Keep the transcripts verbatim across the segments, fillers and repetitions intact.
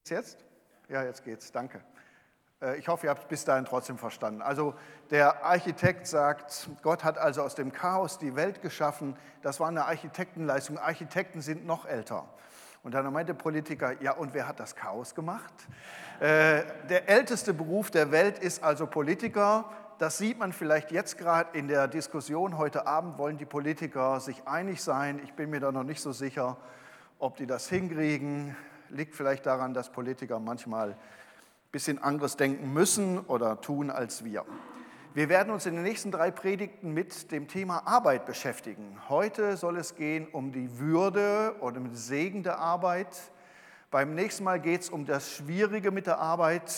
Geht's jetzt? Ja, jetzt geht's, danke. Ich hoffe, ihr habt es bis dahin trotzdem verstanden. Also der Architekt sagt, Gott hat also aus dem Chaos die Welt geschaffen. Das war eine Architektenleistung. Architekten sind noch älter. Und dann meinte der Politiker, ja, und wer hat das Chaos gemacht? Äh, der älteste Beruf der Welt ist also Politiker. Das sieht man vielleicht jetzt gerade in der Diskussion. Heute Abend wollen die Politiker sich einig sein. Ich bin mir da noch nicht so sicher, ob die das hinkriegen. Liegt vielleicht daran, dass Politiker manchmal ein bisschen anderes denken müssen oder tun als wir. Wir werden uns in den nächsten drei Predigten mit dem Thema Arbeit beschäftigen. Heute soll es gehen um die Würde oder um den Segen der Arbeit. Beim nächsten Mal geht es um das Schwierige mit der Arbeit.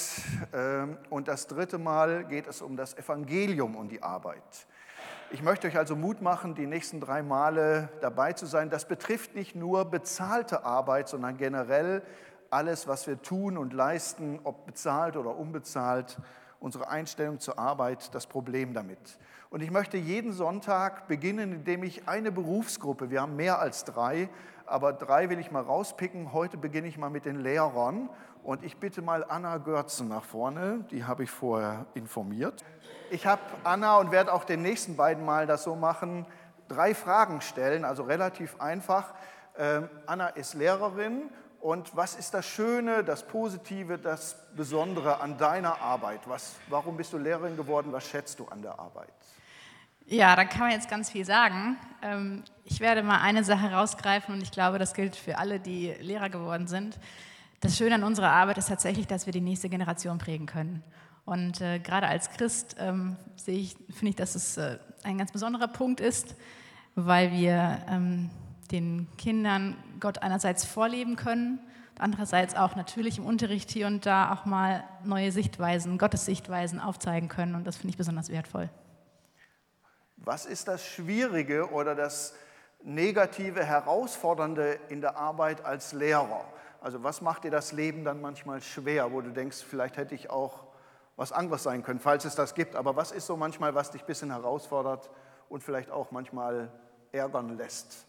Und das dritte Mal geht es um das Evangelium und die Arbeit. Ich möchte euch also Mut machen, die nächsten drei Male dabei zu sein. Das betrifft nicht nur bezahlte Arbeit, sondern generell alles, was wir tun und leisten, ob bezahlt oder unbezahlt, unsere Einstellung zur Arbeit, das Problem damit. Und ich möchte jeden Sonntag beginnen, indem ich eine Berufsgruppe, wir haben mehr als drei, aber drei will ich mal rauspicken. Heute beginne ich mal mit den Lehrern und ich bitte mal Anna Görzen nach vorne, die habe ich vorher informiert. Ich habe Anna und werde auch den nächsten beiden Mal das so machen, drei Fragen stellen, also relativ einfach. Ähm, Anna ist Lehrerin. Und was ist das Schöne, das Positive, das Besondere an deiner Arbeit? Was, warum bist du Lehrerin geworden? Was schätzt du an der Arbeit? Ja, da kann man jetzt ganz viel sagen. Ich werde mal eine Sache rausgreifen und ich glaube, das gilt für alle, die Lehrer geworden sind. Das Schöne an unserer Arbeit ist tatsächlich, dass wir die nächste Generation prägen können. Und äh, gerade als Christ ähm, sehe ich, finde ich, dass es äh, ein ganz besonderer Punkt ist, weil wir ähm, den Kindern Gott einerseits vorleben können, andererseits auch natürlich im Unterricht hier und da auch mal neue Sichtweisen, Gottes Sichtweisen aufzeigen können und das finde ich besonders wertvoll. Was ist das Schwierige oder das Negative, Herausfordernde in der Arbeit als Lehrer? Also was macht dir das Leben dann manchmal schwer, wo du denkst, vielleicht hätte ich auch was anderes sein können, falls es das gibt, aber was ist so manchmal, was dich ein bisschen herausfordert und vielleicht auch manchmal ärgern lässt?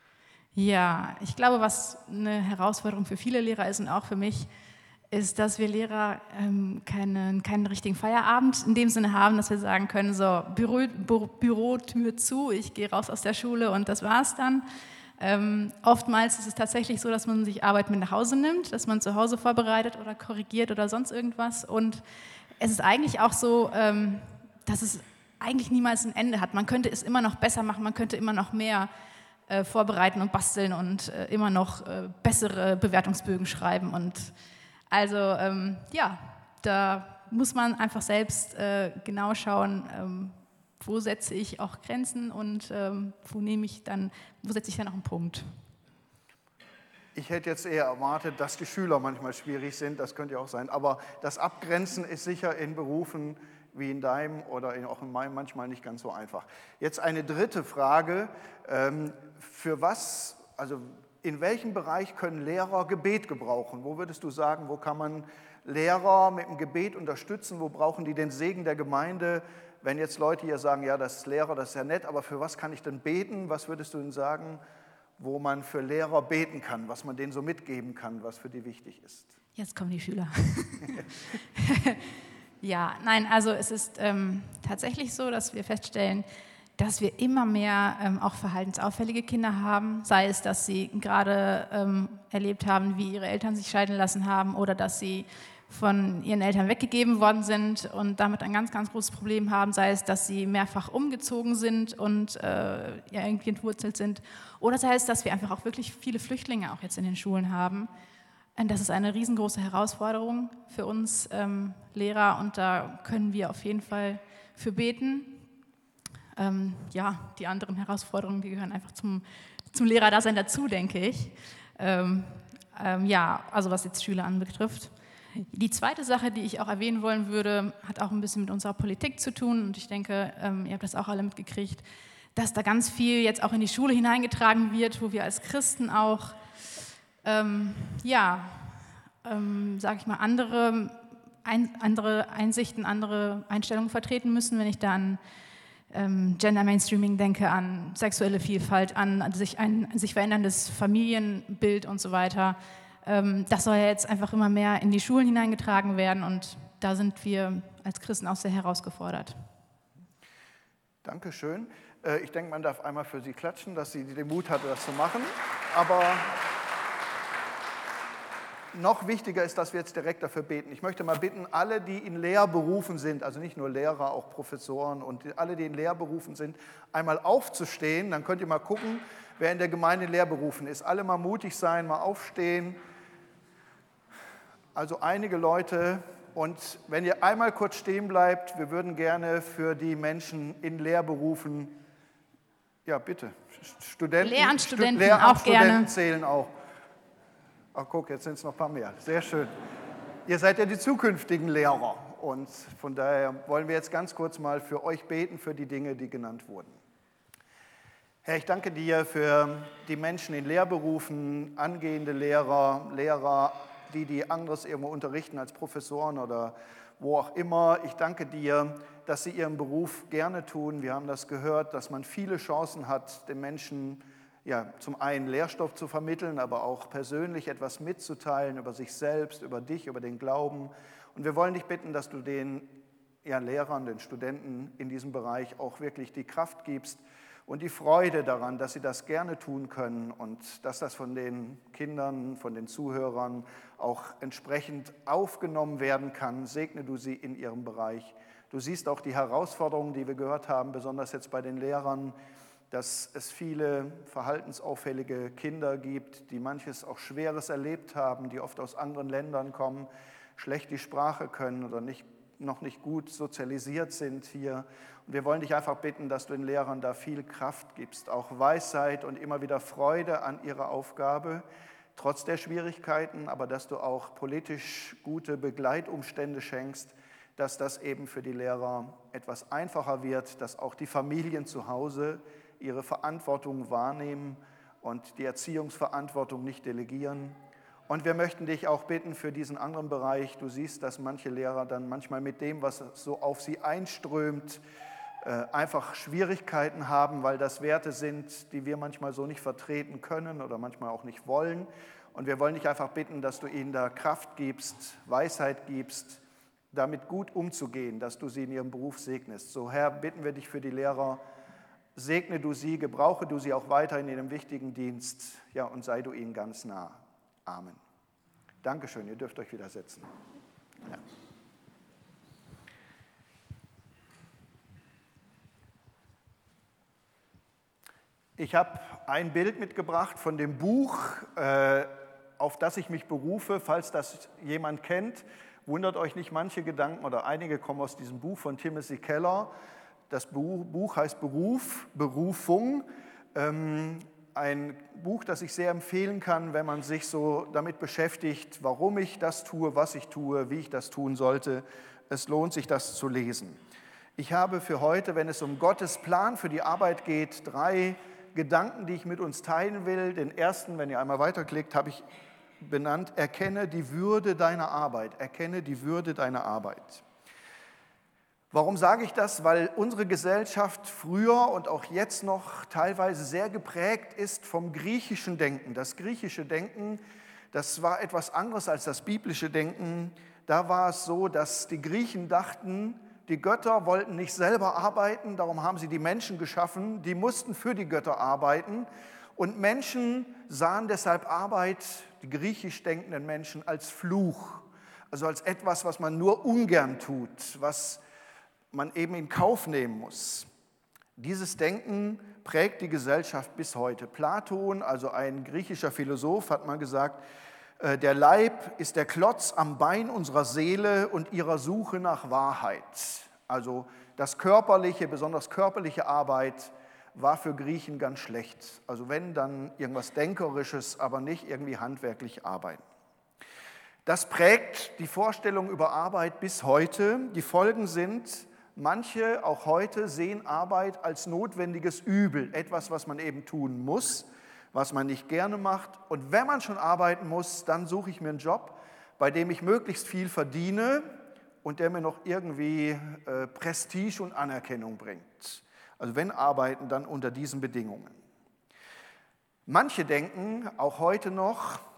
Ja, ich glaube, was eine Herausforderung für viele Lehrer ist und auch für mich, ist, dass wir Lehrer ähm, keinen, keinen richtigen Feierabend in dem Sinne haben, dass wir sagen können, so Büro, Bü- Bürotür zu, ich gehe raus aus der Schule und das war's dann. Ähm, oftmals ist es tatsächlich so, dass man sich Arbeit mit nach Hause nimmt, dass man zu Hause vorbereitet oder korrigiert oder sonst irgendwas und es ist eigentlich auch so, ähm, dass es eigentlich niemals ein Ende hat. Man könnte es immer noch besser machen, man könnte immer noch mehr vorbereiten und basteln und äh, immer noch äh, bessere Bewertungsbögen schreiben. Und also ähm, ja, da muss man einfach selbst äh, genau schauen, ähm, wo setze ich auch Grenzen und ähm, wo nehme ich dann, wo setze ich dann auch einen Punkt. Ich hätte jetzt eher erwartet, dass die Schüler manchmal schwierig sind, das könnte ja auch sein, aber das Abgrenzen ist sicher in Berufen wie in deinem oder in, auch in meinem manchmal nicht ganz so einfach. Jetzt eine dritte Frage, ähm, für was, also in welchem Bereich können Lehrer Gebet gebrauchen? Wo würdest du sagen, wo kann man Lehrer mit dem Gebet unterstützen? Wo brauchen die den Segen der Gemeinde? Wenn jetzt Leute hier sagen, ja, das ist Lehrer, das ist ja nett, aber für was kann ich denn beten? Was würdest du denn sagen, wo man für Lehrer beten kann, was man denen so mitgeben kann, was für die wichtig ist? Jetzt kommen die Schüler. Ja, nein, also es ist ähm, tatsächlich so, dass wir feststellen, dass wir immer mehr ähm, auch verhaltensauffällige Kinder haben, sei es, dass sie gerade ähm, erlebt haben, wie ihre Eltern sich scheiden lassen haben oder dass sie von ihren Eltern weggegeben worden sind und damit ein ganz, ganz großes Problem haben, sei es, dass sie mehrfach umgezogen sind und äh, ja, irgendwie entwurzelt sind oder sei es, dass wir einfach auch wirklich viele Flüchtlinge auch jetzt in den Schulen haben. Und das ist eine riesengroße Herausforderung für uns ähm, Lehrer und da können wir auf jeden Fall für beten. Ähm, ja, die anderen Herausforderungen, die gehören einfach zum, zum Lehrerdasein dazu, denke ich. Ähm, ähm, ja, also was jetzt Schüler anbetrifft. Die zweite Sache, die ich auch erwähnen wollen würde, hat auch ein bisschen mit unserer Politik zu tun und ich denke, ähm, ihr habt das auch alle mitgekriegt, dass da ganz viel jetzt auch in die Schule hineingetragen wird, wo wir als Christen auch Ähm, ja, ähm, sage ich mal, andere, ein, andere Einsichten, andere Einstellungen vertreten müssen, wenn ich da an ähm, Gender Mainstreaming denke, an sexuelle Vielfalt, an, an sich ein an sich veränderndes Familienbild und so weiter. ähm, das soll ja jetzt einfach immer mehr in die Schulen hineingetragen werden und da sind wir als Christen auch sehr herausgefordert. Dankeschön. Ich denke, man darf einmal für Sie klatschen, dass sie den Mut hatte, das zu machen. Aber noch wichtiger ist, dass wir jetzt direkt dafür beten. Ich möchte mal bitten, alle, die in Lehrberufen sind, also nicht nur Lehrer, auch Professoren und alle, die in Lehrberufen sind, einmal aufzustehen. Dann könnt ihr mal gucken, wer in der Gemeinde in Lehrberufen ist. Alle mal mutig sein, mal aufstehen. Also einige Leute. Und wenn ihr einmal kurz stehen bleibt, wir würden gerne für die Menschen in Lehrberufen, ja bitte, Studenten, Lehramtsstudenten, Stu- Lehramtsstudenten auch gerne. zählen auch. Ach guck, jetzt sind es noch ein paar mehr. Sehr schön. Ihr seid ja die zukünftigen Lehrer und von daher wollen wir jetzt ganz kurz mal für euch beten, für die Dinge, die genannt wurden. Herr, ich danke dir für die Menschen in Lehrberufen, angehende Lehrer, Lehrer, die, die anderes irgendwo unterrichten als Professoren oder wo auch immer. Ich danke dir, dass sie ihren Beruf gerne tun. Wir haben das gehört, dass man viele Chancen hat, den Menschen ja, zum einen Lehrstoff zu vermitteln, aber auch persönlich etwas mitzuteilen über sich selbst, über dich, über den Glauben. Und wir wollen dich bitten, dass du den ja, Lehrern, den Studenten in diesem Bereich auch wirklich die Kraft gibst und die Freude daran, dass sie das gerne tun können und dass das von den Kindern, von den Zuhörern auch entsprechend aufgenommen werden kann. Segne du sie in ihrem Bereich. Du siehst auch die Herausforderungen, die wir gehört haben, besonders jetzt bei den Lehrern, dass es viele verhaltensauffällige Kinder gibt, die manches auch Schweres erlebt haben, die oft aus anderen Ländern kommen, schlecht die Sprache können oder nicht, noch nicht gut sozialisiert sind hier. Und wir wollen dich einfach bitten, dass du den Lehrern da viel Kraft gibst, auch Weisheit und immer wieder Freude an ihrer Aufgabe, trotz der Schwierigkeiten, aber dass du auch politisch gute Begleitumstände schenkst, dass das eben für die Lehrer etwas einfacher wird, dass auch die Familien zu Hause ihre Verantwortung wahrnehmen und die Erziehungsverantwortung nicht delegieren. Und wir möchten dich auch bitten für diesen anderen Bereich. Du siehst, dass manche Lehrer dann manchmal mit dem, was so auf sie einströmt, einfach Schwierigkeiten haben, weil das Werte sind, die wir manchmal so nicht vertreten können oder manchmal auch nicht wollen. Und wir wollen dich einfach bitten, dass du ihnen da Kraft gibst, Weisheit gibst, damit gut umzugehen, dass du sie in ihrem Beruf segnest. So, Herr, bitten wir dich für die Lehrer, segne du sie, gebrauche du sie auch weiterhin in ihrem wichtigen Dienst, ja, und sei du ihnen ganz nah. Amen. Dankeschön, ihr dürft euch wieder setzen. Ja. Ich habe ein Bild mitgebracht von dem Buch, äh, auf das ich mich berufe, falls das jemand kennt. Wundert euch nicht, manche Gedanken oder einige kommen aus diesem Buch von Timothy Keller. Das Buch heißt Beruf, Berufung. Ähm, ein Buch, das ich sehr empfehlen kann, wenn man sich so damit beschäftigt, warum ich das tue, was ich tue, wie ich das tun sollte. Es lohnt sich, das zu lesen. Ich habe für heute, wenn es um Gottes Plan für die Arbeit geht, drei Gedanken, die ich mit uns teilen will. Den ersten, wenn ihr einmal weiterklickt, habe ich benannt, erkenne die Würde deiner Arbeit. Erkenne die Würde deiner Arbeit. Warum sage ich das? Weil unsere Gesellschaft früher und auch jetzt noch teilweise sehr geprägt ist vom griechischen Denken. Das griechische Denken, das war etwas anderes als das biblische Denken. Da war es so, dass die Griechen dachten, die Götter wollten nicht selber arbeiten, darum haben sie die Menschen geschaffen, die mussten für die Götter arbeiten. Und Menschen sahen deshalb Arbeit, die griechisch denkenden Menschen, als Fluch, also als etwas, was man nur ungern tut, was man eben in Kauf nehmen muss. Dieses Denken prägt die Gesellschaft bis heute. Platon, also ein griechischer Philosoph, hat mal gesagt, der Leib ist der Klotz am Bein unserer Seele und ihrer Suche nach Wahrheit. Also das körperliche, besonders körperliche Arbeit war für Griechen ganz schlecht. Also wenn, dann irgendwas Denkerisches, aber nicht irgendwie handwerklich arbeiten. Das prägt die Vorstellung über Arbeit bis heute. Die Folgen sind, manche, auch heute, sehen Arbeit als notwendiges Übel, etwas, was man eben tun muss, was man nicht gerne macht. Und wenn man schon arbeiten muss, dann suche ich mir einen Job, bei dem ich möglichst viel verdiene und der mir noch irgendwie äh, Prestige und Anerkennung bringt. Also wenn arbeiten, dann unter diesen Bedingungen. Manche denken, auch heute noch,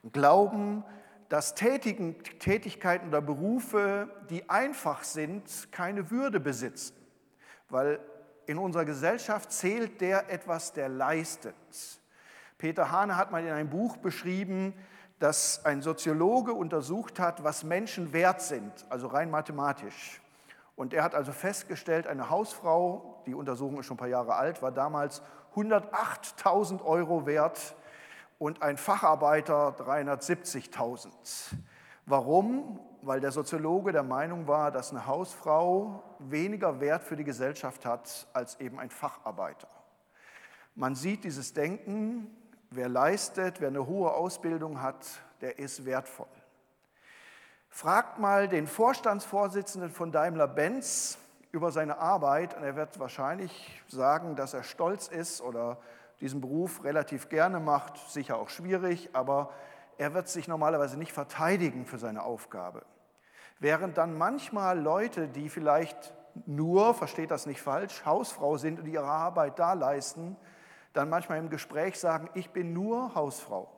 glauben, dass Tätigen, Tätigkeiten oder Berufe, die einfach sind, keine Würde besitzen. Weil in unserer Gesellschaft zählt der etwas, der leistet. Peter Hane hat mal in einem Buch beschrieben, dass ein Soziologe untersucht hat, was Menschen wert sind, also rein mathematisch. Und er hat also festgestellt, eine Hausfrau, die Untersuchung ist schon ein paar Jahre alt, war damals hundertachttausend Euro wert und ein Facharbeiter dreihundertsiebzigtausend. Warum? Weil der Soziologe der Meinung war, dass eine Hausfrau weniger Wert für die Gesellschaft hat als eben ein Facharbeiter. Man sieht dieses Denken, wer leistet, wer eine hohe Ausbildung hat, der ist wertvoll. Fragt mal den Vorstandsvorsitzenden von Daimler-Benz über seine Arbeit und er wird wahrscheinlich sagen, dass er stolz ist oder diesen Beruf relativ gerne macht, sicher auch schwierig, aber er wird sich normalerweise nicht verteidigen für seine Aufgabe. Während dann manchmal Leute, die vielleicht nur, versteht das nicht falsch, Hausfrau sind und ihre Arbeit da leisten, dann manchmal im Gespräch sagen, ich bin nur Hausfrau.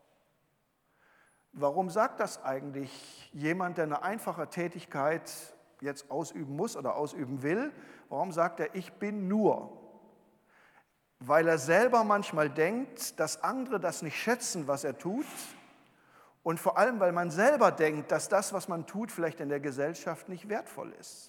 Warum sagt das eigentlich jemand, der eine einfache Tätigkeit jetzt ausüben muss oder ausüben will? Warum sagt er, ich bin nur? Weil er selber manchmal denkt, dass andere das nicht schätzen, was er tut. Und vor allem, weil man selber denkt, dass das, was man tut, vielleicht in der Gesellschaft nicht wertvoll ist.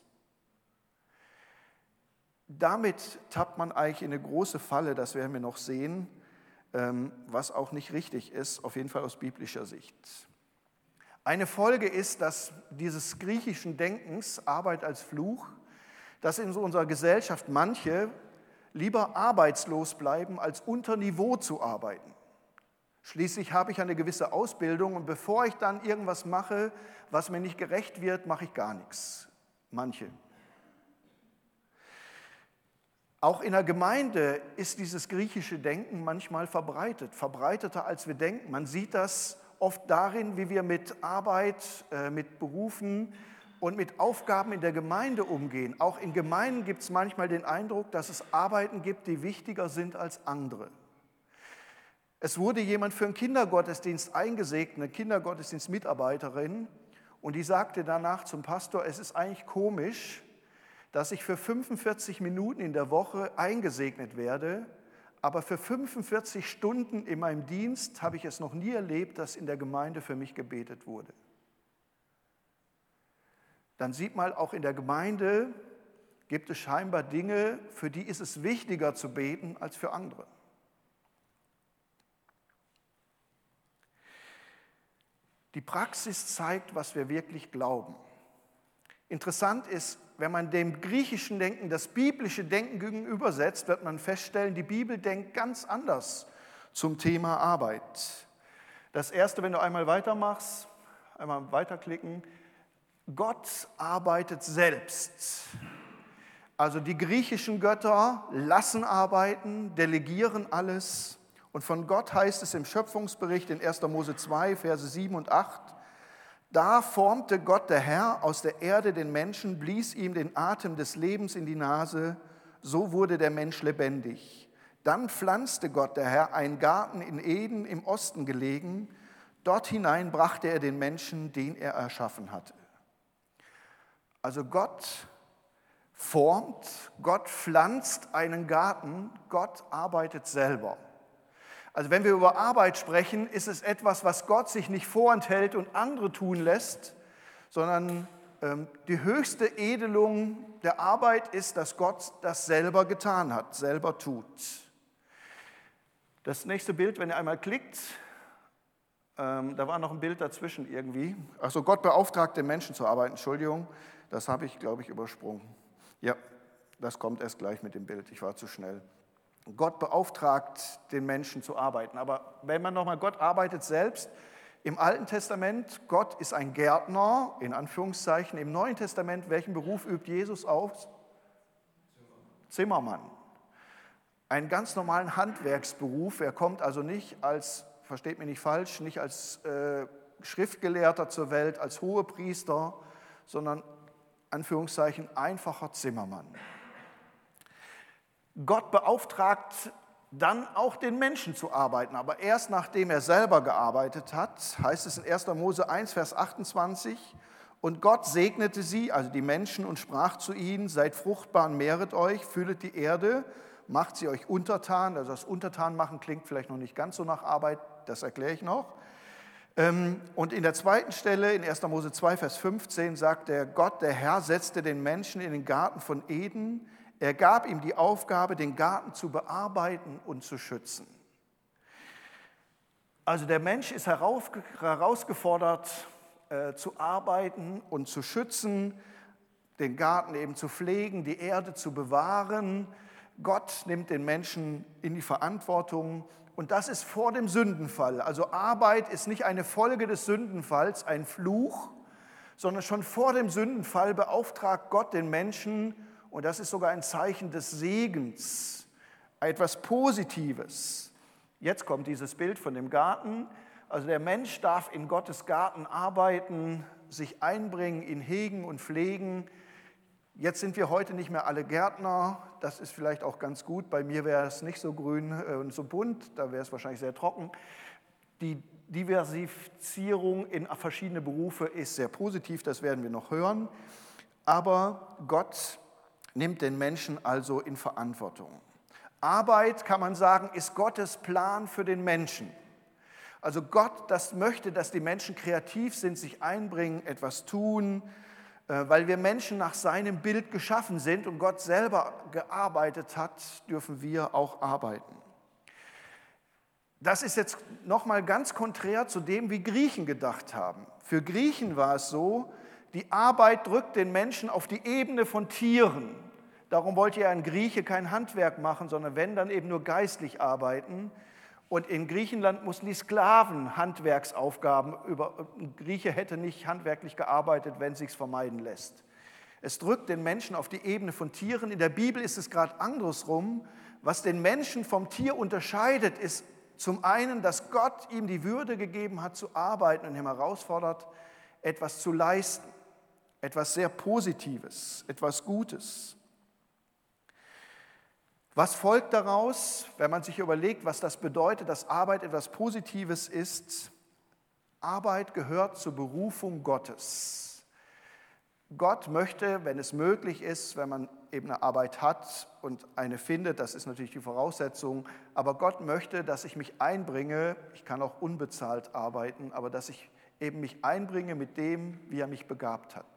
Damit tappt man eigentlich in eine große Falle, das werden wir noch sehen, was auch nicht richtig ist, auf jeden Fall aus biblischer Sicht. Eine Folge ist, dass dieses griechischen Denkens, Arbeit als Fluch, dass in unserer Gesellschaft manche lieber arbeitslos bleiben, als unter Niveau zu arbeiten. Schließlich habe ich eine gewisse Ausbildung und bevor ich dann irgendwas mache, was mir nicht gerecht wird, mache ich gar nichts. Manche. Auch in der Gemeinde ist dieses griechische Denken manchmal verbreitet, verbreiteter als wir denken. Man sieht das oft darin, wie wir mit Arbeit, mit Berufen und mit Aufgaben in der Gemeinde umgehen. Auch in Gemeinden gibt es manchmal den Eindruck, dass es Arbeiten gibt, die wichtiger sind als andere. Es wurde jemand für einen Kindergottesdienst eingesegnet, eine Kindergottesdienstmitarbeiterin, und die sagte danach zum Pastor, es ist eigentlich komisch, dass ich für fünfundvierzig Minuten in der Woche eingesegnet werde, aber für fünfundvierzig Stunden in meinem Dienst habe ich es noch nie erlebt, dass in der Gemeinde für mich gebetet wurde. Dann sieht man, auch in der Gemeinde gibt es scheinbar Dinge, für die ist es wichtiger zu beten als für andere. Die Praxis zeigt, was wir wirklich glauben. Interessant ist, wenn man dem griechischen Denken das biblische Denken gegenübersetzt, wird man feststellen, die Bibel denkt ganz anders zum Thema Arbeit. Das Erste, wenn du einmal weitermachst, einmal weiterklicken, Gott arbeitet selbst. Also die griechischen Götter lassen arbeiten, delegieren alles. Und von Gott heißt es im Schöpfungsbericht in erster Mose zwei, Verse sieben und acht, da formte Gott der Herr aus der Erde den Menschen, blies ihm den Atem des Lebens in die Nase, so wurde der Mensch lebendig. Dann pflanzte Gott der Herr einen Garten in Eden im Osten gelegen, dort hinein brachte er den Menschen, den er erschaffen hatte. Also Gott formt, Gott pflanzt einen Garten, Gott arbeitet selber. Also wenn wir über Arbeit sprechen, ist es etwas, was Gott sich nicht vorenthält und andere tun lässt, sondern ähm, die höchste Edelung der Arbeit ist, dass Gott das selber getan hat, selber tut. Das nächste Bild, wenn ihr einmal klickt, ähm, da war noch ein Bild dazwischen irgendwie. Also Gott beauftragt den Menschen zu arbeiten, Entschuldigung, das habe ich, glaube ich, übersprungen. Ja, das kommt erst gleich mit dem Bild, ich war zu schnell. Gott beauftragt den Menschen zu arbeiten. Aber wenn man nochmal, Gott arbeitet selbst. Im Alten Testament, Gott ist ein Gärtner, in Anführungszeichen. Im Neuen Testament, welchen Beruf übt Jesus aus? Zimmermann. Einen ganz normalen Handwerksberuf. Er kommt also nicht als, versteht mich nicht falsch, nicht als äh, Schriftgelehrter zur Welt, als Hohepriester, sondern, Anführungszeichen, einfacher Zimmermann. Gott beauftragt dann auch den Menschen zu arbeiten. Aber erst nachdem er selber gearbeitet hat, heißt es in erster Mose eins, Vers achtundzwanzig, und Gott segnete sie, also die Menschen, und sprach zu ihnen, seid fruchtbar und mehret euch, füllet die Erde, macht sie euch untertan. Also das Untertan machen klingt vielleicht noch nicht ganz so nach Arbeit, das erkläre ich noch. Und in der zweiten Stelle, in erster Mose zwei, Vers fünfzehn, sagt der Gott, der Herr setzte den Menschen in den Garten von Eden. Er gab ihm die Aufgabe, den Garten zu bearbeiten und zu schützen. Also der Mensch ist herausgefordert, äh, zu arbeiten und zu schützen, den Garten eben zu pflegen, die Erde zu bewahren. Gott nimmt den Menschen in die Verantwortung. Und das ist vor dem Sündenfall. Also Arbeit ist nicht eine Folge des Sündenfalls, ein Fluch, sondern schon vor dem Sündenfall beauftragt Gott den Menschen, und das ist sogar ein Zeichen des Segens, etwas Positives. Jetzt kommt dieses Bild von dem Garten. Also der Mensch darf in Gottes Garten arbeiten, sich einbringen, ihn hegen und pflegen. Jetzt sind wir heute nicht mehr alle Gärtner, das ist vielleicht auch ganz gut. Bei mir wäre es nicht so grün und so bunt, da wäre es wahrscheinlich sehr trocken. Die Diversifizierung in verschiedene Berufe ist sehr positiv, das werden wir noch hören. Aber Gott nimmt den Menschen also in Verantwortung. Arbeit, kann man sagen, ist Gottes Plan für den Menschen. Also Gott, das möchte, dass die Menschen kreativ sind, sich einbringen, etwas tun, weil wir Menschen nach seinem Bild geschaffen sind und Gott selber gearbeitet hat, dürfen wir auch arbeiten. Das ist jetzt nochmal ganz konträr zu dem, wie Griechen gedacht haben. Für Griechen war es so, die Arbeit drückt den Menschen auf die Ebene von Tieren. Darum wollte ja ein Grieche kein Handwerk machen, sondern wenn, dann eben nur geistlich arbeiten. Und in Griechenland mussten die Sklaven Handwerksaufgaben über. Ein Grieche hätte nicht handwerklich gearbeitet, wenn es sich vermeiden lässt. Es drückt den Menschen auf die Ebene von Tieren. In der Bibel ist es gerade andersrum. Was den Menschen vom Tier unterscheidet, ist zum einen, dass Gott ihm die Würde gegeben hat, zu arbeiten und ihn herausfordert, etwas zu leisten. Etwas sehr Positives, etwas Gutes. Was folgt daraus, wenn man sich überlegt, was das bedeutet, dass Arbeit etwas Positives ist? Arbeit gehört zur Berufung Gottes. Gott möchte, wenn es möglich ist, wenn man eben eine Arbeit hat und eine findet, das ist natürlich die Voraussetzung, aber Gott möchte, dass ich mich einbringe, ich kann auch unbezahlt arbeiten, aber dass ich eben mich einbringe mit dem, wie er mich begabt hat.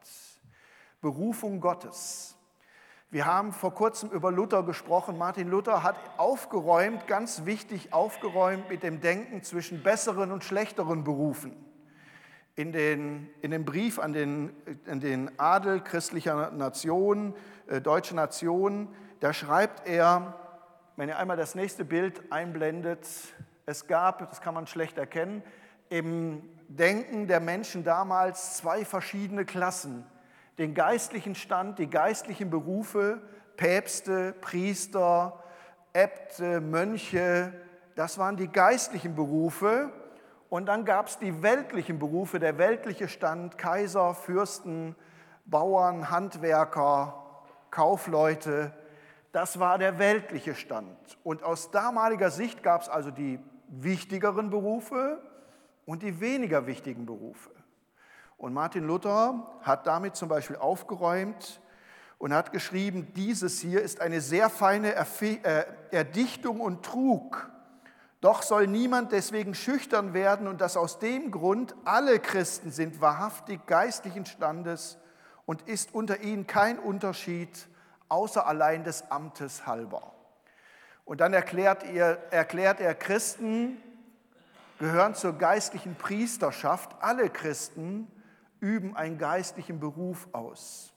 Berufung Gottes. Wir haben vor kurzem über Luther gesprochen. Martin Luther hat aufgeräumt, ganz wichtig aufgeräumt mit dem Denken zwischen besseren und schlechteren Berufen. In, den, in dem Brief an den, an den Adel christlicher Nationen, äh, deutscher Nationen, da schreibt er, wenn ihr einmal das nächste Bild einblendet, es gab, das kann man schlecht erkennen, im Denken der Menschen damals zwei verschiedene Klassen. Den geistlichen Stand, die geistlichen Berufe, Päpste, Priester, Äbte, Mönche, das waren die geistlichen Berufe. Und dann gab es die weltlichen Berufe, der weltliche Stand, Kaiser, Fürsten, Bauern, Handwerker, Kaufleute. Das war der weltliche Stand. Und aus damaliger Sicht gab es also die wichtigeren Berufe und die weniger wichtigen Berufe. Und Martin Luther hat damit zum Beispiel aufgeräumt und hat geschrieben, dieses hier ist eine sehr feine Erdichtung und Trug. Doch soll niemand deswegen schüchtern werden und dass aus dem Grund alle Christen sind wahrhaftig geistlichen Standes und ist unter ihnen kein Unterschied, außer allein des Amtes halber. Und dann erklärt er, erklärt er, Christen gehören zur geistlichen Priesterschaft. Alle Christen üben einen geistlichen Beruf aus.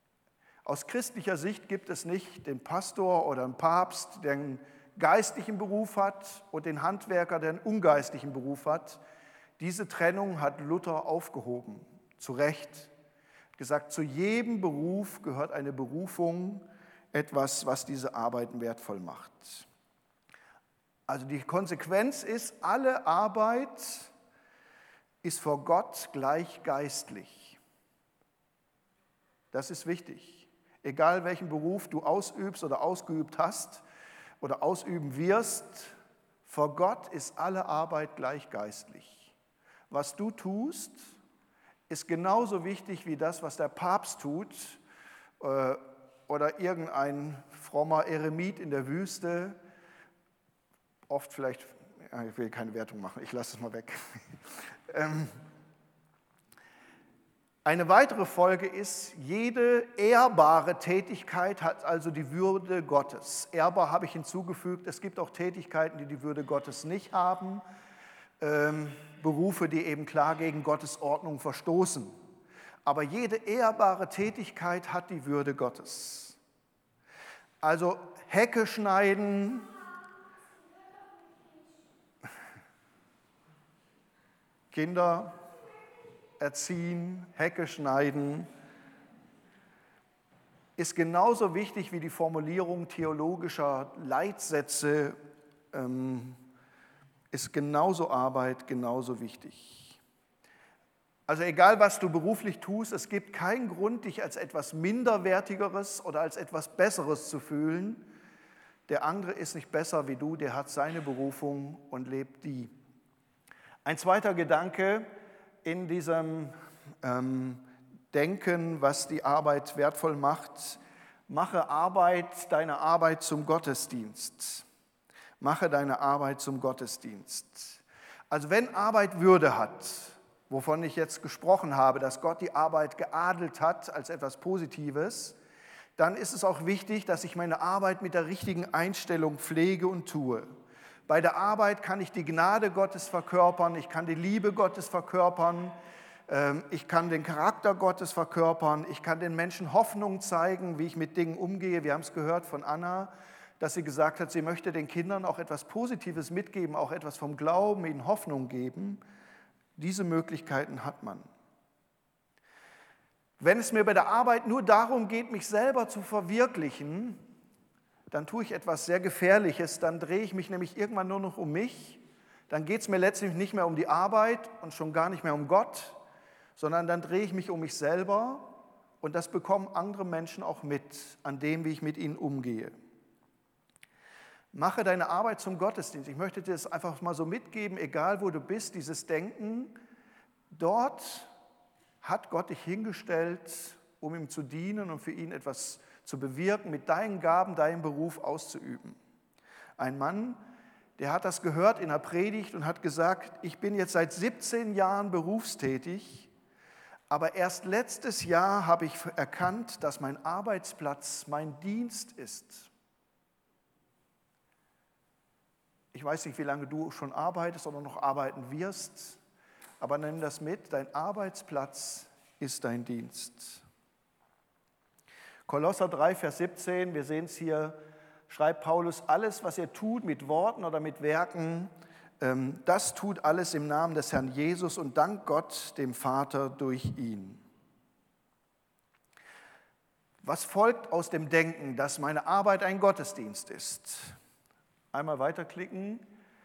Aus christlicher Sicht gibt es nicht den Pastor oder den Papst, der einen geistlichen Beruf hat, und den Handwerker, der einen ungeistlichen Beruf hat. Diese Trennung hat Luther aufgehoben, zu Recht. Er hat gesagt, zu jedem Beruf gehört eine Berufung, etwas, was diese Arbeiten wertvoll macht. Also die Konsequenz ist, alle Arbeit ist vor Gott gleich geistlich. Das ist wichtig. Egal welchen Beruf du ausübst oder ausgeübt hast oder ausüben wirst, vor Gott ist alle Arbeit gleich geistlich. Was du tust, ist genauso wichtig wie das, was der Papst tut äh, oder irgendein frommer Eremit in der Wüste. Oft vielleicht, ja, ich will keine Wertung machen, ich lasse es mal weg. ähm, Eine weitere Folge ist, jede ehrbare Tätigkeit hat also die Würde Gottes. Ehrbar habe ich hinzugefügt, es gibt auch Tätigkeiten, die die Würde Gottes nicht haben, ähm, Berufe, die eben klar gegen Gottes Ordnung verstoßen. Aber jede ehrbare Tätigkeit hat die Würde Gottes. Also Hecke schneiden, Kinder erziehen, Hecke schneiden, ist genauso wichtig wie die Formulierung theologischer Leitsätze, ähm, ist genauso Arbeit, genauso wichtig. Also egal, was du beruflich tust, es gibt keinen Grund, dich als etwas Minderwertigeres oder als etwas Besseres zu fühlen. Der andere ist nicht besser wie du, der hat seine Berufung und lebt die. Ein zweiter Gedanke in diesem ähm, Denken, was die Arbeit wertvoll macht: Mache Arbeit, deine Arbeit zum Gottesdienst. Mache deine Arbeit zum Gottesdienst. Also wenn Arbeit Würde hat, wovon ich jetzt gesprochen habe, dass Gott die Arbeit geadelt hat als etwas Positives, dann ist es auch wichtig, dass ich meine Arbeit mit der richtigen Einstellung pflege und tue. Bei der Arbeit kann ich die Gnade Gottes verkörpern, ich kann die Liebe Gottes verkörpern, ich kann den Charakter Gottes verkörpern, ich kann den Menschen Hoffnung zeigen, wie ich mit Dingen umgehe. Wir haben es gehört von Anna, dass sie gesagt hat, sie möchte den Kindern auch etwas Positives mitgeben, auch etwas vom Glauben, ihnen Hoffnung geben. Diese Möglichkeiten hat man. Wenn es mir bei der Arbeit nur darum geht, mich selber zu verwirklichen, dann tue ich etwas sehr Gefährliches, dann drehe ich mich nämlich irgendwann nur noch um mich, dann geht es mir letztlich nicht mehr um die Arbeit und schon gar nicht mehr um Gott, sondern dann drehe ich mich um mich selber und das bekommen andere Menschen auch mit, an dem, wie ich mit ihnen umgehe. Mache deine Arbeit zum Gottesdienst. Ich möchte dir das einfach mal so mitgeben, egal wo du bist, dieses Denken, dort hat Gott dich hingestellt, um ihm zu dienen und für ihn etwas zu bewirken, mit deinen Gaben, deinen Beruf auszuüben. Ein Mann, der hat das gehört in der Predigt und hat gesagt, ich bin jetzt seit siebzehn Jahren berufstätig, aber erst letztes Jahr habe ich erkannt, dass mein Arbeitsplatz mein Dienst ist. Ich weiß nicht, wie lange du schon arbeitest oder noch arbeiten wirst, aber nimm das mit, dein Arbeitsplatz ist dein Dienst. Kolosser drei, Vers siebzehn, wir sehen es hier, schreibt Paulus, alles, was ihr tut mit Worten oder mit Werken, das tut alles im Namen des Herrn Jesus und dank Gott, dem Vater, durch ihn. Was folgt aus dem Denken, dass meine Arbeit ein Gottesdienst ist? Einmal weiterklicken.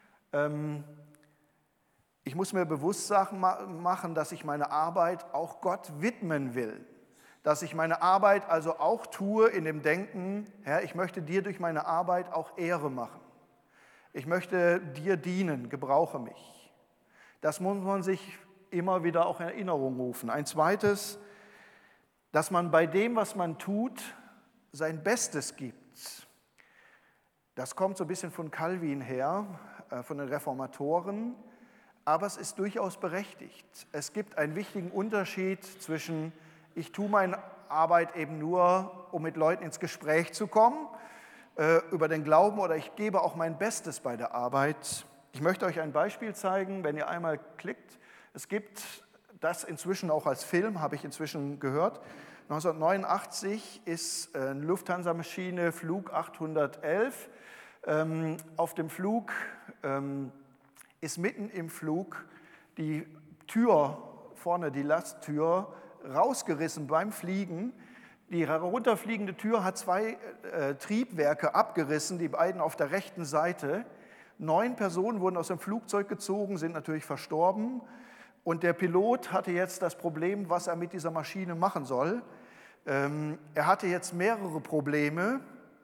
Ich muss mir bewusst machen, dass ich meine Arbeit auch Gott widmen will. Dass ich meine Arbeit also auch tue in dem Denken, Herr, ich möchte dir durch meine Arbeit auch Ehre machen. Ich möchte dir dienen, gebrauche mich. Das muss man sich immer wieder auch in Erinnerung rufen. Ein zweites, dass man bei dem, was man tut, sein Bestes gibt. Das kommt so ein bisschen von Calvin her, von den Reformatoren, aber es ist durchaus berechtigt. Es gibt einen wichtigen Unterschied zwischen, ich tue meine Arbeit eben nur, um mit Leuten ins Gespräch zu kommen, äh, über den Glauben, oder ich gebe auch mein Bestes bei der Arbeit. Ich möchte euch ein Beispiel zeigen, wenn ihr einmal klickt. Es gibt das inzwischen auch als Film, habe ich inzwischen gehört. neunzehnhundertneunundachtzig ist eine Lufthansa-Maschine, Flug achthundertelf. Ähm, auf dem Flug ähm, ist mitten im Flug die Tür, vorne die Lasttür, rausgerissen beim Fliegen. Die herunterfliegende Tür hat zwei äh, Triebwerke abgerissen, die beiden auf der rechten Seite. Neun Personen wurden aus dem Flugzeug gezogen, sind natürlich verstorben. Und der Pilot hatte jetzt das Problem, was er mit dieser Maschine machen soll. Ähm, er hatte jetzt mehrere Probleme.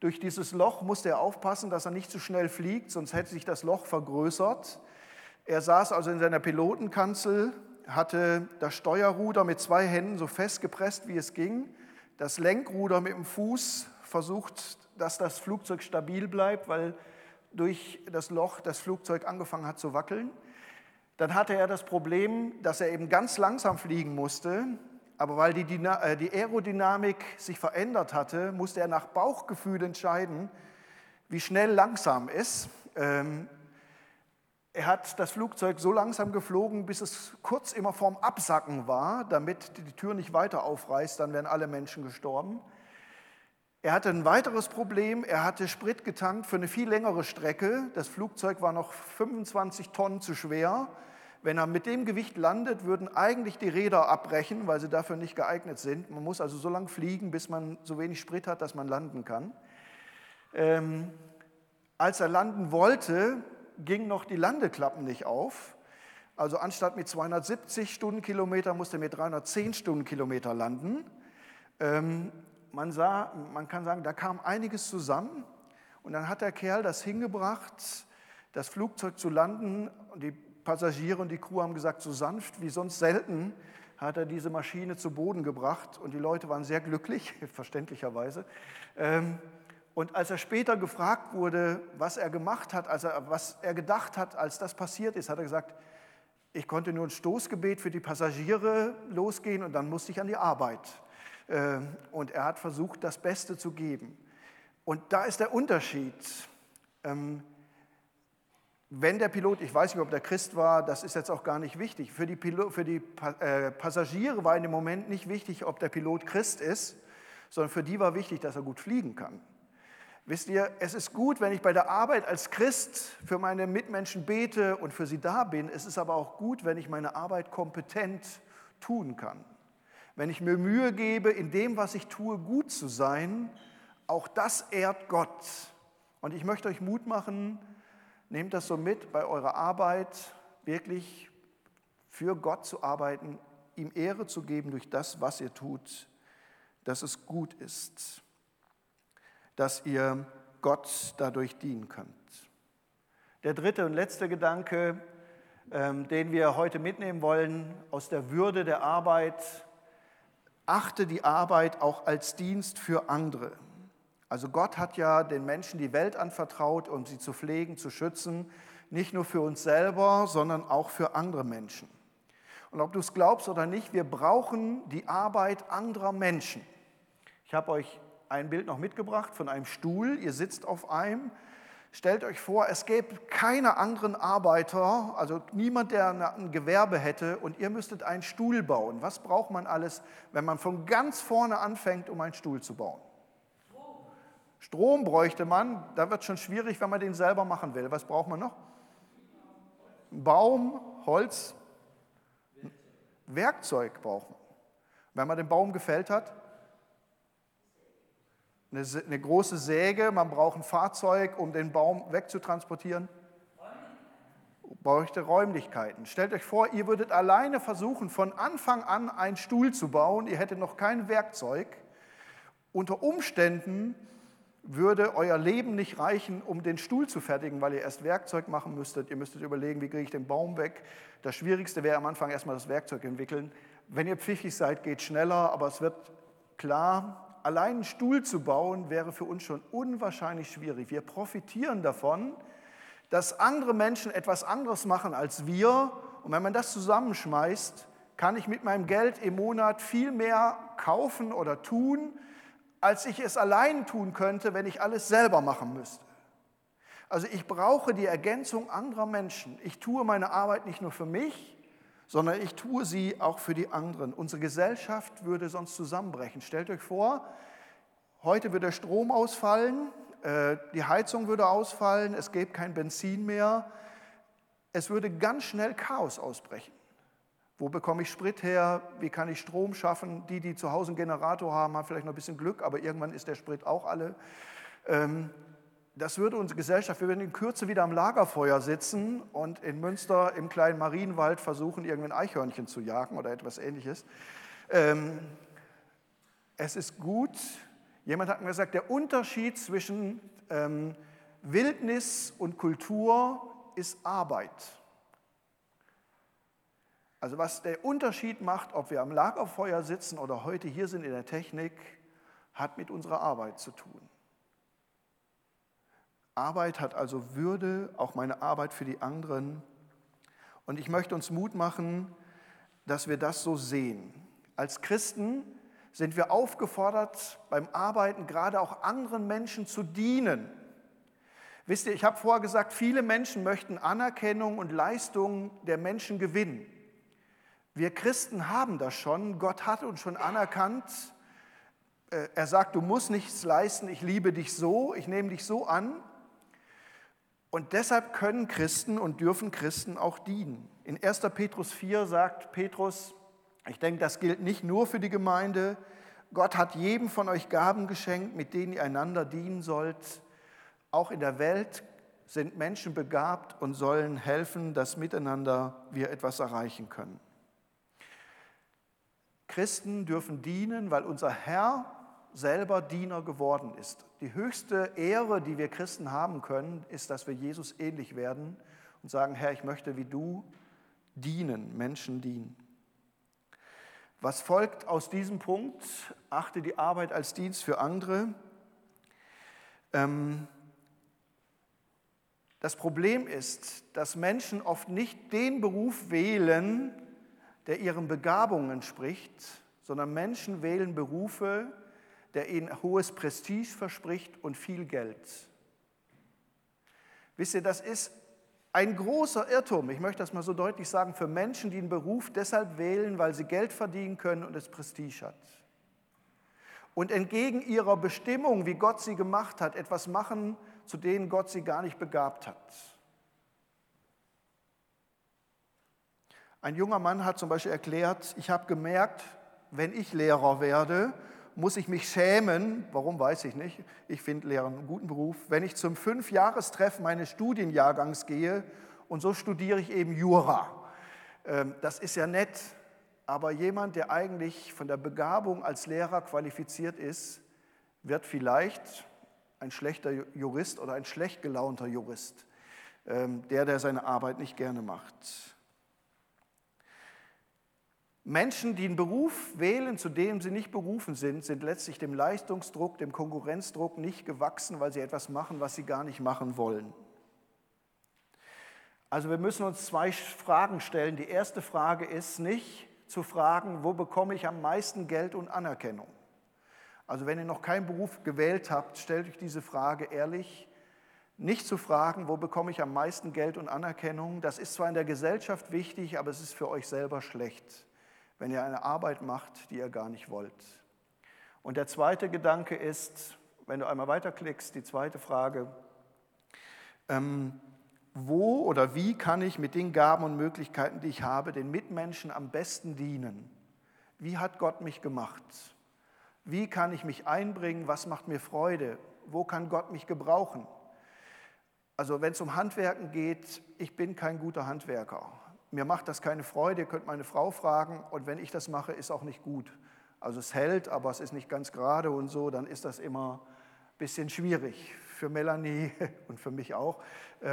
Durch dieses Loch musste er aufpassen, dass er nicht zu schnell fliegt, sonst hätte sich das Loch vergrößert. Er saß also in seiner Pilotenkanzel, hatte das Steuerruder mit zwei Händen so festgepresst, wie es ging, das Lenkruder mit dem Fuß versucht, dass das Flugzeug stabil bleibt, weil durch das Loch das Flugzeug angefangen hat zu wackeln. Dann hatte er das Problem, dass er eben ganz langsam fliegen musste, aber weil die, Dyna- die Aerodynamik sich verändert hatte, musste er nach Bauchgefühl entscheiden, wie schnell langsam ist. Ähm, er hat das Flugzeug so langsam geflogen, bis es kurz immer vorm Absacken war, damit die Tür nicht weiter aufreißt, dann wären alle Menschen gestorben. Er hatte ein weiteres Problem, er hatte Sprit getankt für eine viel längere Strecke. Das Flugzeug war noch fünfundzwanzig Tonnen zu schwer. Wenn er mit dem Gewicht landet, würden eigentlich die Räder abbrechen, weil sie dafür nicht geeignet sind. Man muss also so lange fliegen, bis man so wenig Sprit hat, dass man landen kann. Ähm, als er landen wollte, gingen noch die Landeklappen nicht auf. Also anstatt mit zweihundertsiebzig Stundenkilometer musste er mit dreihundertzehn Stundenkilometer landen. Ähm, man, sah, man kann sagen, da kam einiges zusammen. Und dann hat der Kerl das hingebracht, das Flugzeug zu landen. Und die Passagiere und die Crew haben gesagt, so sanft wie sonst selten hat er diese Maschine zu Boden gebracht und die Leute waren sehr glücklich, verständlicherweise. Und als er später gefragt wurde, was er gemacht hat, also was er gedacht hat, als das passiert ist, hat er gesagt, ich konnte nur ein Stoßgebet für die Passagiere losgehen und dann musste ich an die Arbeit. Und er hat versucht, das Beste zu geben. Und da ist der Unterschied. Wenn der Pilot, ich weiß nicht, ob der Christ war, das ist jetzt auch gar nicht wichtig. Für die, Pilot, für die Passagiere war in dem Moment nicht wichtig, ob der Pilot Christ ist, sondern für die war wichtig, dass er gut fliegen kann. Wisst ihr, es ist gut, wenn ich bei der Arbeit als Christ für meine Mitmenschen bete und für sie da bin. Es ist aber auch gut, wenn ich meine Arbeit kompetent tun kann. Wenn ich mir Mühe gebe, in dem, was ich tue, gut zu sein, auch das ehrt Gott. Und ich möchte euch Mut machen, nehmt das so mit bei eurer Arbeit, wirklich für Gott zu arbeiten, ihm Ehre zu geben durch das, was ihr tut, dass es gut ist, dass ihr Gott dadurch dienen könnt. Der dritte und letzte Gedanke, ähm, den wir heute mitnehmen wollen, aus der Würde der Arbeit: Achte die Arbeit auch als Dienst für andere. Also Gott hat ja den Menschen die Welt anvertraut, um sie zu pflegen, zu schützen, nicht nur für uns selber, sondern auch für andere Menschen. Und ob du es glaubst oder nicht, wir brauchen die Arbeit anderer Menschen. Ich habe euch ein Bild noch mitgebracht von einem Stuhl, ihr sitzt auf einem. Stellt euch vor, es gäbe keine anderen Arbeiter, also niemand, der ein Gewerbe hätte, und ihr müsstet einen Stuhl bauen. Was braucht man alles, wenn man von ganz vorne anfängt, um einen Stuhl zu bauen? Strom bräuchte man, da wird es schon schwierig, wenn man den selber machen will. Was braucht man noch? Baum, Holz, Werkzeug braucht man. Wenn man den Baum gefällt hat, eine, eine große Säge, man braucht ein Fahrzeug, um den Baum wegzutransportieren. Bräuchte Räumlichkeiten. Stellt euch vor, ihr würdet alleine versuchen, von Anfang an einen Stuhl zu bauen, ihr hättet noch kein Werkzeug. Unter Umständen würde euer Leben nicht reichen, um den Stuhl zu fertigen, weil ihr erst Werkzeug machen müsstet. Ihr müsstet überlegen, wie kriege ich den Baum weg. Das Schwierigste wäre am Anfang erstmal das Werkzeug entwickeln. Wenn ihr pfiffig seid, geht es schneller, aber es wird klar, allein einen Stuhl zu bauen, wäre für uns schon unwahrscheinlich schwierig. Wir profitieren davon, dass andere Menschen etwas anderes machen als wir. Und wenn man das zusammenschmeißt, kann ich mit meinem Geld im Monat viel mehr kaufen oder tun, als ich es allein tun könnte, wenn ich alles selber machen müsste. Also ich brauche die Ergänzung anderer Menschen. Ich tue meine Arbeit nicht nur für mich, sondern ich tue sie auch für die anderen. Unsere Gesellschaft würde sonst zusammenbrechen. Stellt euch vor, heute würde der Strom ausfallen, die Heizung würde ausfallen, es gäbe kein Benzin mehr. Es würde ganz schnell Chaos ausbrechen. Wo bekomme ich Sprit her? Wie kann ich Strom schaffen? Die, die zu Hause einen Generator haben, haben vielleicht noch ein bisschen Glück, aber irgendwann ist der Sprit auch alle. Das würde unsere Gesellschaft, wir würden in Kürze wieder am Lagerfeuer sitzen und in Münster im kleinen Marienwald versuchen, irgendein Eichhörnchen zu jagen oder etwas Ähnliches. Es ist gut, Jemand hat mir gesagt, der Unterschied zwischen ähm, Wildnis und Kultur ist Arbeit. Also was der Unterschied macht, ob wir am Lagerfeuer sitzen oder heute hier sind in der Technik, hat mit unserer Arbeit zu tun. Arbeit hat also Würde, auch meine Arbeit für die anderen. Und ich möchte uns Mut machen, dass wir das so sehen. Als Christen sind wir aufgefordert, beim Arbeiten gerade auch anderen Menschen zu dienen. Wisst ihr, ich habe vorher gesagt, viele Menschen möchten Anerkennung und Leistung der Menschen gewinnen. Wir Christen haben das schon. Gott hat uns schon anerkannt. Er sagt, du musst nichts leisten, ich liebe dich so, ich nehme dich so an. Und deshalb können Christen und dürfen Christen auch dienen. In erster Petrus vier sagt Petrus, ich denke, das gilt nicht nur für die Gemeinde, Gott hat jedem von euch Gaben geschenkt, mit denen ihr einander dienen sollt. Auch in der Welt sind Menschen begabt und sollen helfen, dass miteinander wir etwas erreichen können. Christen dürfen dienen, weil unser Herr selber Diener geworden ist. Die höchste Ehre, die wir Christen haben können, ist, dass wir Jesus ähnlich werden und sagen, Herr, ich möchte wie du dienen, Menschen dienen. Was folgt aus diesem Punkt? Achte die Arbeit als Dienst für andere. Das Problem ist, dass Menschen oft nicht den Beruf wählen, der ihren Begabungen entspricht, sondern Menschen wählen Berufe, der ihnen hohes Prestige verspricht und viel Geld. Wisst ihr, das ist ein großer Irrtum, ich möchte das mal so deutlich sagen, für Menschen, die einen Beruf deshalb wählen, weil sie Geld verdienen können und es Prestige hat. Und entgegen ihrer Bestimmung, wie Gott sie gemacht hat, etwas machen, zu denen Gott sie gar nicht begabt hat. Ein junger Mann hat zum Beispiel erklärt, ich habe gemerkt, wenn ich Lehrer werde, muss ich mich schämen, warum weiß ich nicht, ich finde Lehrer einen guten Beruf, wenn ich zum Fünfjahrestreffen meines Studienjahrgangs gehe und so studiere ich eben Jura. Das ist ja nett, aber jemand, der eigentlich von der Begabung als Lehrer qualifiziert ist, wird vielleicht ein schlechter Jurist oder ein schlecht gelaunter Jurist, der, der seine Arbeit nicht gerne macht. Menschen, die einen Beruf wählen, zu dem sie nicht berufen sind, sind letztlich dem Leistungsdruck, dem Konkurrenzdruck nicht gewachsen, weil sie etwas machen, was sie gar nicht machen wollen. Also wir müssen uns zwei Fragen stellen. Die erste Frage ist nicht zu fragen, wo bekomme ich am meisten Geld und Anerkennung? Also wenn ihr noch keinen Beruf gewählt habt, stellt euch diese Frage ehrlich. Nicht zu fragen, wo bekomme ich am meisten Geld und Anerkennung? Das ist zwar in der Gesellschaft wichtig, aber es ist für euch selber schlecht, wenn ihr eine Arbeit macht, die ihr gar nicht wollt. Und der zweite Gedanke ist, wenn du einmal weiterklickst, die zweite Frage, ähm, wo oder wie kann ich mit den Gaben und Möglichkeiten, die ich habe, den Mitmenschen am besten dienen? Wie hat Gott mich gemacht? Wie kann ich mich einbringen? Was macht mir Freude? Wo kann Gott mich gebrauchen? Also wenn es um Handwerken geht, ich bin kein guter Handwerker. Mir macht das keine Freude, ihr könnt meine Frau fragen und wenn ich das mache, ist auch nicht gut. Also es hält, aber es ist nicht ganz gerade und so, dann ist das immer ein bisschen schwierig für Melanie und für mich auch.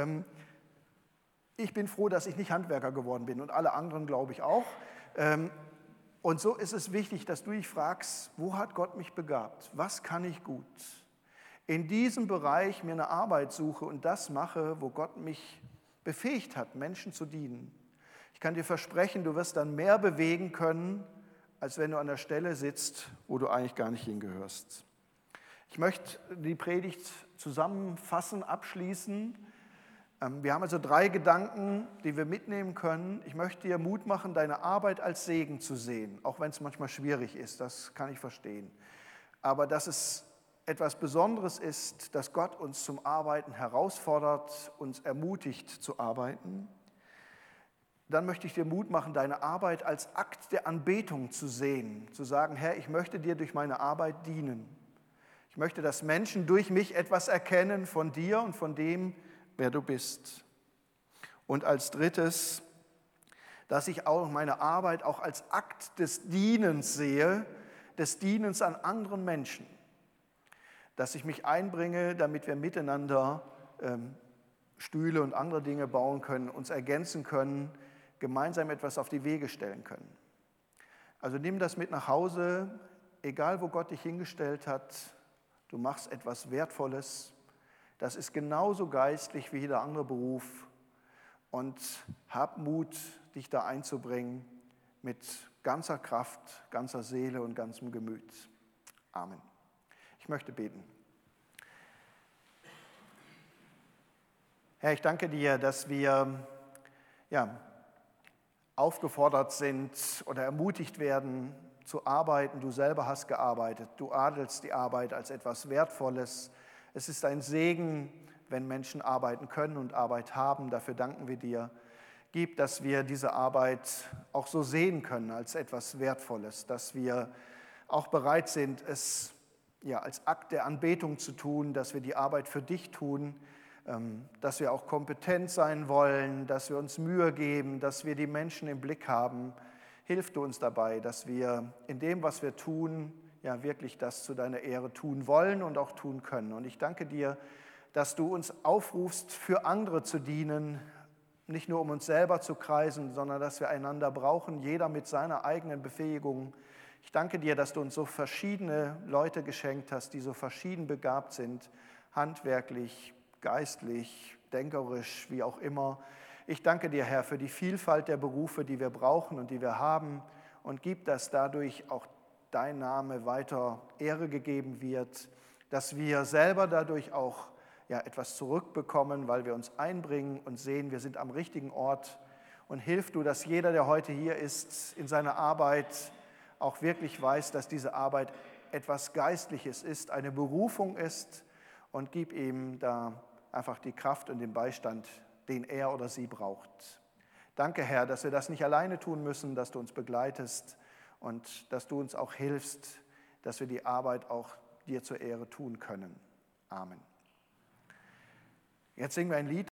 Ich bin froh, dass ich nicht Handwerker geworden bin und alle anderen glaube ich auch. Und so ist es wichtig, dass du dich fragst, wo hat Gott mich begabt? Was kann ich gut? In diesem Bereich mir eine Arbeit suche und das mache, wo Gott mich befähigt hat, Menschen zu dienen. Ich kann dir versprechen, du wirst dann mehr bewegen können, als wenn du an der Stelle sitzt, wo du eigentlich gar nicht hingehörst. Ich möchte die Predigt zusammenfassen, abschließen. Wir haben also drei Gedanken, die wir mitnehmen können. Ich möchte dir Mut machen, deine Arbeit als Segen zu sehen, auch wenn es manchmal schwierig ist, das kann ich verstehen. Aber dass es etwas Besonderes ist, dass Gott uns zum Arbeiten herausfordert, uns ermutigt zu arbeiten. Dann möchte ich dir Mut machen, deine Arbeit als Akt der Anbetung zu sehen, zu sagen, Herr, ich möchte dir durch meine Arbeit dienen. Ich möchte, dass Menschen durch mich etwas erkennen von dir und von dem, wer du bist. Und als drittes, dass ich auch meine Arbeit auch als Akt des Dienens sehe, des Dienens an anderen Menschen. dass ich mich einbringe, damit wir miteinander ähm, Stühle und andere Dinge bauen können, uns ergänzen können, gemeinsam etwas auf die Wege stellen können. Also nimm das mit nach Hause, egal wo Gott dich hingestellt hat, du machst etwas Wertvolles. Das ist genauso geistlich wie jeder andere Beruf. Und hab Mut, dich da einzubringen mit ganzer Kraft, ganzer Seele und ganzem Gemüt. Amen. Ich möchte beten. Herr, ich danke dir, dass wir ja, aufgefordert sind oder ermutigt werden zu arbeiten. Du selber hast gearbeitet. Du adelst die Arbeit als etwas Wertvolles. Es ist ein Segen, wenn Menschen arbeiten können und Arbeit haben. Dafür danken wir dir. Gib, dass wir diese Arbeit auch so sehen können als etwas Wertvolles, dass wir auch bereit sind, es ja, als Akt der Anbetung zu tun, dass wir die Arbeit für dich tun, dass wir auch kompetent sein wollen, dass wir uns Mühe geben, dass wir die Menschen im Blick haben. Hilf du uns dabei, dass wir in dem, was wir tun, ja wirklich das zu deiner Ehre tun wollen und auch tun können. Und ich danke dir, dass du uns aufrufst, für andere zu dienen, nicht nur um uns selber zu kreisen, sondern dass wir einander brauchen, jeder mit seiner eigenen Befähigung. Ich danke dir, dass du uns so verschiedene Leute geschenkt hast, die so verschieden begabt sind, handwerklich, geistlich, denkerisch, wie auch immer. Ich danke dir, Herr, für die Vielfalt der Berufe, die wir brauchen und die wir haben, und gib, dass dadurch auch dein Name weiter Ehre gegeben wird, dass wir selber dadurch auch ja, etwas zurückbekommen, weil wir uns einbringen und sehen, wir sind am richtigen Ort. Und hilf du, dass jeder, der heute hier ist, in seiner Arbeit auch wirklich weiß, dass diese Arbeit etwas Geistliches ist, eine Berufung ist, und gib ihm da einfach die Kraft und den Beistand, den er oder sie braucht. Danke, Herr, dass wir das nicht alleine tun müssen, dass du uns begleitest und dass du uns auch hilfst, dass wir die Arbeit auch dir zur Ehre tun können. Amen. Jetzt singen wir ein Lied.